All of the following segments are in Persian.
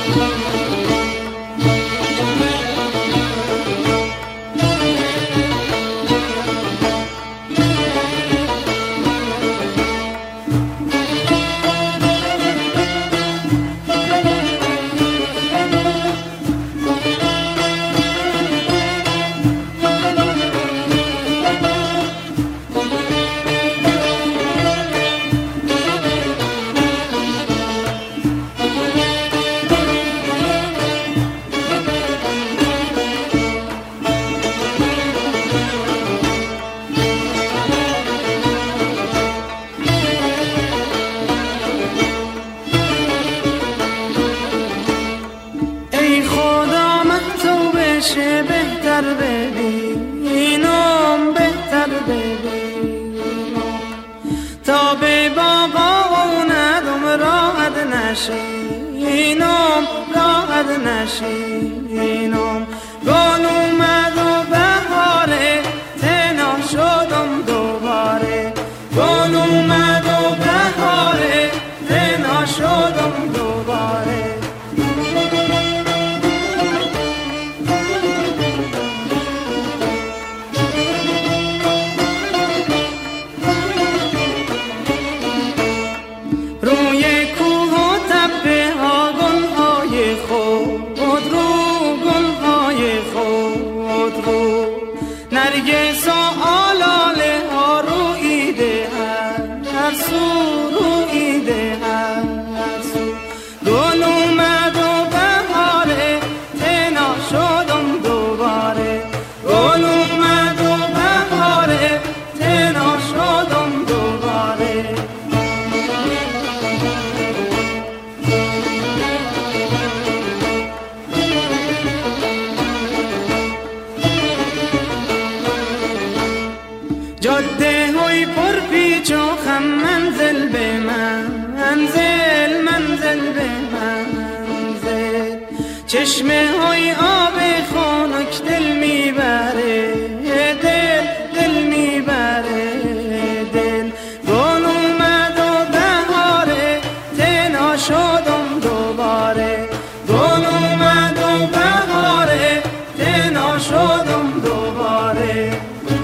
بهتر ببینم بهتر ببینم تا به بابا ندم راحت نشینم راحت نشینم گل اومد و بهاره تنها شدم دوباره گل اومد و بهاره تنها شدم دوباره نرگس و آلاله ها رویده هر سو رویده هر سو گل اومد و بهاره تنها شدم دوباره گل اومد و بهاره تنها شدم دوباره جاده های پر پیچ و خم منزل به منزل منزل به منزل چشمه های آب خنک دل میبره دل میبره دل گل اومد و بهاره تنها شدم دوباره گل اومد و بهاره تنها شدم دوباره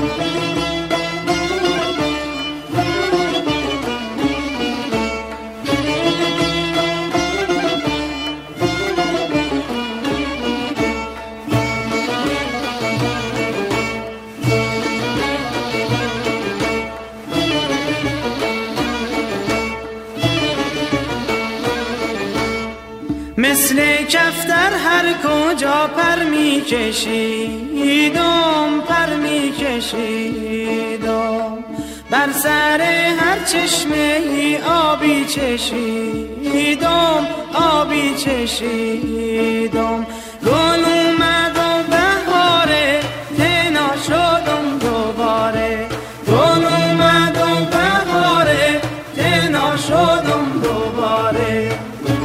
مثل کفتر هر کجا پر میکشیدم پر میکشیدم بر سر هر چشمه ای آبی چشیدم آبی چشیدم گل اومد و بهاره تنها شدم دوباره گل اومد و بهاره تنها شدم دوباره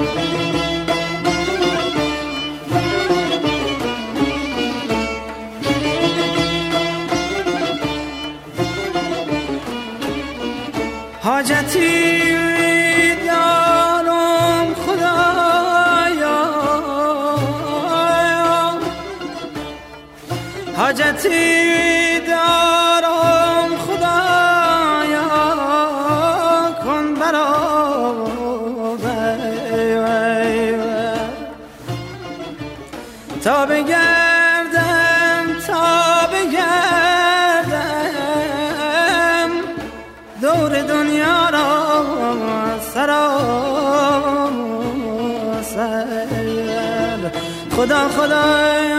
حاجتی دارم خدایا حاجتی دارم خدایا کن برابر تا بگردم دور دنیا را سراسر خدا